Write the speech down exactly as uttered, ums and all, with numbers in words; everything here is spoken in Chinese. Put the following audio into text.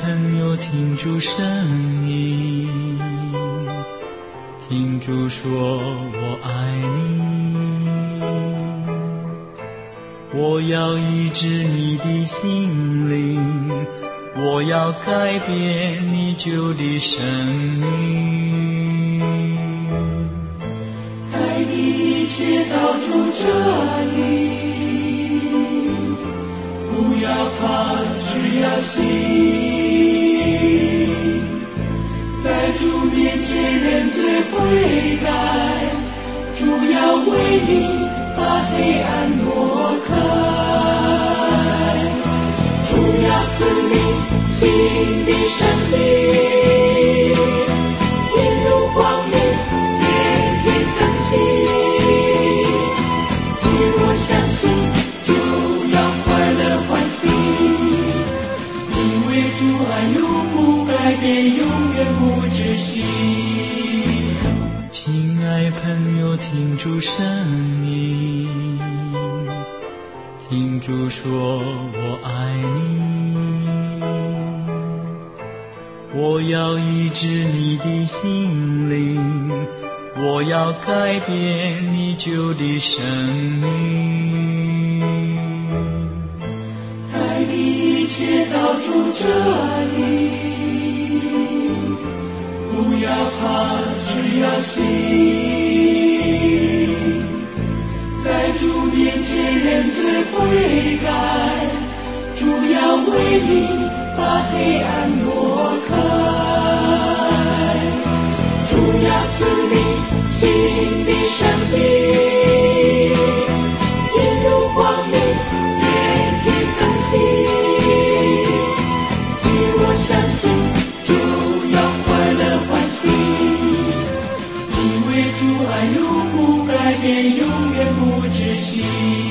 朋友，听主声音，听主说我爱你，我要医治你的心灵，我要改变你旧的生命， 带你一切到主这里，不要怕，只要信，在主面前认罪悔改，主要为你把黑暗挪开，主要赐你新的生命，进入光明，天天更新。你若相信，就要快乐欢喜，因为主爱永不改变，永远不止息。 亲爱朋友，听主声音，听主说我爱你，我要医治你的心灵，我要改变你旧的生命， 带你一切到主这里，不要怕，只要信，在主面前认罪悔改，主要为你把黑暗挪开，主要赐你新的生命，进入光明，天天更新。你若相信，就要快乐欢喜，因为主爱永不改变，永远不止息。